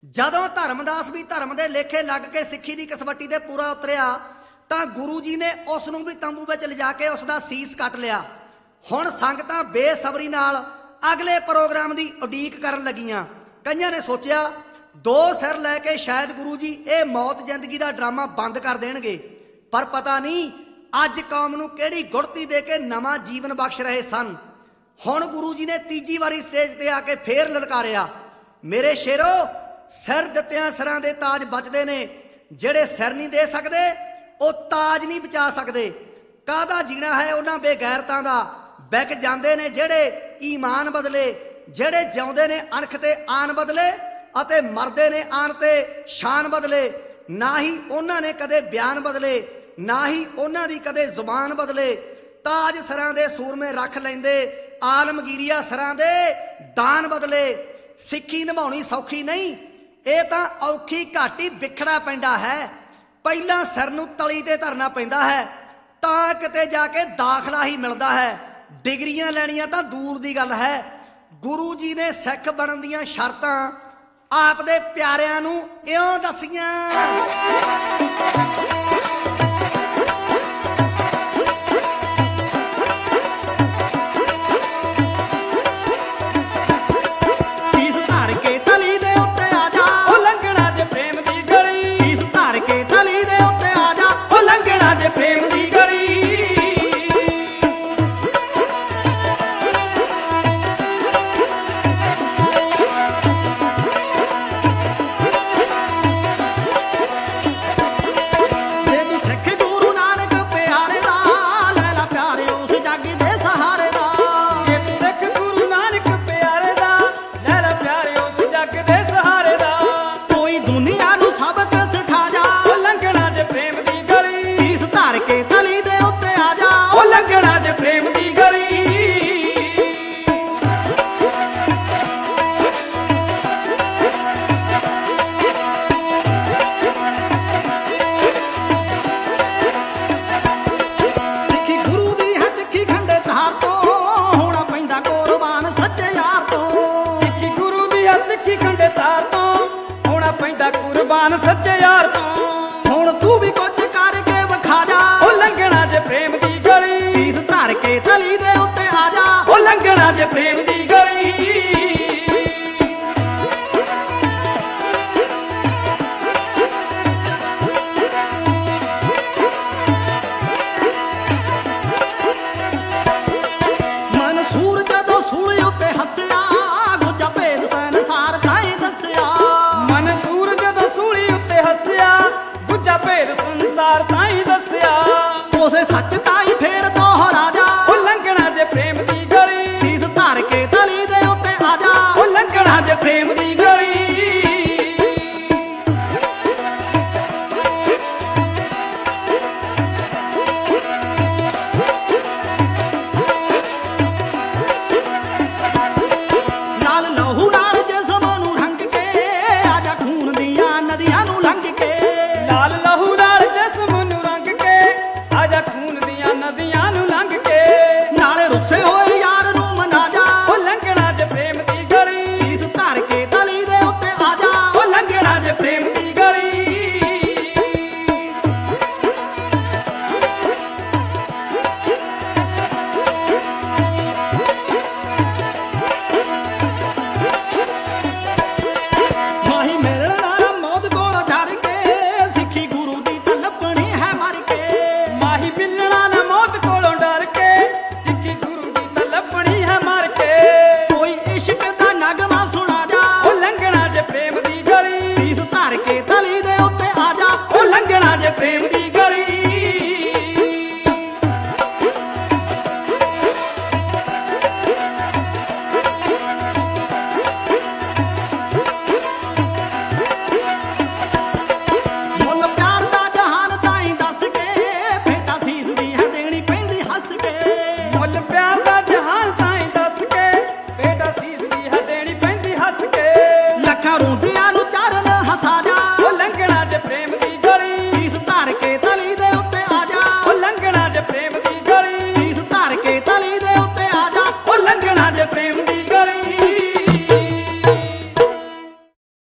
ਜਦੋਂ ਧਰਮਦਾਸ ਵੀ ਧਰਮ ਦੇ ਲੇਖੇ ਲੱਗ ਕੇ ਸਿੱਖੀ ਦੀ ਕਸਵੱਟੀ ਤੇ ਪੂਰਾ ਉਤਰਿਆ ਤਾਂ ਗੁਰੂ ਜੀ ਨੇ ਉਸ ਨੂੰ ਵੀ ਤੰਬੂ ਵਿੱਚ ਲਿਜਾ ਕੇ ਉਸ ਦਾ ਸੀਸ ਕੱਟ ਲਿਆ। ਹੁਣ ਸੰਗਤਾਂ ਬੇਸਬਰੀ ਨਾਲ ਅਗਲੇ ਪ੍ਰੋਗਰਾਮ ਦੀ ਉਡੀਕ ਕਰਨ ਲੱਗੀਆਂ। ਕਈਆਂ ਨੇ ਸੋਚਿਆ 2 ਸਿਰ ਲੈ ਕੇ ਸ਼ਾਇਦ ਗੁਰੂ ਜੀ ਇਹ ਮੌਤ ਜ਼ਿੰਦਗੀ ਦਾ ਡਰਾਮਾ ਬੰਦ ਕਰ ਦੇਣਗੇ, ਪਰ ਪਤਾ ਨਹੀਂ ਅੱਜ ਕੌਮ ਨੂੰ ਕਿਹੜੀ ਗੁੜਤੀ ਦੇ ਕੇ ਨਵਾਂ ਜੀਵਨ ਬਖਸ਼ ਰਹੇ ਸਨ। ਹੁਣ ਗੁਰੂ ਜੀ ਨੇ ਤੀਜੀ ਵਾਰੀ ਸਟੇਜ ਤੇ ਆ ਕੇ ਫੇਰ ਲਲਕਾਰਿਆ, ਮੇਰੇ ਸ਼ੇਰੋ, ਸਿਰ ਦਿੱਤਿਆਂ ਸਿਰਾਂ ਦੇ ਤਾਜ ਬਚਦੇ ਨੇ, ਜਿਹੜੇ ਸਿਰ ਨਹੀਂ ਦੇ ਸਕਦੇ ਉਹ ਤਾਜ ਨਹੀਂ ਬਚਾ ਸਕਦੇ। ਕਾਹਦਾ ਜੀਣਾ ਹੈ ਉਹਨਾਂ ਬੇਗੈਰਤਾਂ ਦਾ, ਵਿਕ ਜਾਂਦੇ ਨੇ ਜਿਹੜੇ ਈਮਾਨ ਬਦਲੇ, ਜਿਹੜੇ ਜਿਉਂਦੇ ਨੇ ਅਣਖ ਤੇ ਆਨ ਬਦਲੇ ਅਤੇ ਮਰਦੇ ਨੇ ਆਨ ਤੇ ਸ਼ਾਨ ਬਦਲੇ। ਨਾ ਹੀ ਉਹਨਾਂ ਨੇ ਕਦੇ ਬਿਆਨ ਬਦਲੇ, ਨਾ ਹੀ ਉਹਨਾਂ ਦੀ ਕਦੇ ਜ਼ੁਬਾਨ ਬਦਲੇ। ਤਾਜ ਸਿਰਾਂ ਦੇ ਸੂਰਮੇ ਰੱਖ ਲੈਂਦੇ, ਆਲਮਗੀਰੀਆ ਸਿਰਾਂ ਦੇ ਦਾਨ ਬਦਲੇ। ਸਿੱਖੀ ਨਿਭਾਉਣੀ ਸੌਖੀ ਨਹੀਂ, ਇਹ ਤਾਂ ਔਖੀ ਘਾਟੀ ਵਿਖੜਾ ਪੈਂਦਾ ਹੈ। ਪਹਿਲਾਂ ਸਿਰ ਨੂੰ ਤਲੀ ਤੇ ਧਰਨਾ ਪੈਂਦਾ ਹੈ, ਤਾਂ ਕਿਤੇ ਜਾ ਕੇ ਦਾਖਲਾ ਹੀ ਮਿਲਦਾ ਹੈ। ਡਿਗਰੀਆਂ ਲੈਣੀਆਂ ਤਾਂ ਦੂਰ ਦੀ ਗੱਲ ਹੈ। ਗੁਰੂ ਜੀ ਨੇ ਸਿੱਖ ਬਣਨ ਦੀਆਂ ਸ਼ਰਤਾਂ ਆਪ ਦੇ ਪਿਆਰਿਆਂ ਨੂੰ ਇਉਂ ਦੱਸੀਆਂ। ਕੁਰਬਾਨ ਸੱਚੇ ਯਾਰ ਤੋਂ ਹੁਣ ਤੂੰ ਵੀ ਕੁਝ ਕਰਕੇ ਵਿਖਾ ਜਾ, ਉਹ ਲੰਘਣਾ ਜੇ ਪ੍ਰੇਮ ਦੀ ਗਲੀ, ਸੀਸ ਧਰ ਕੇ ਤਲੀ ਦੇ ਉੱਤੇ ਆ ਜਾ, ਉਹ ਲੰਘਣਾ ਜੇ ਪ੍ਰੇਮ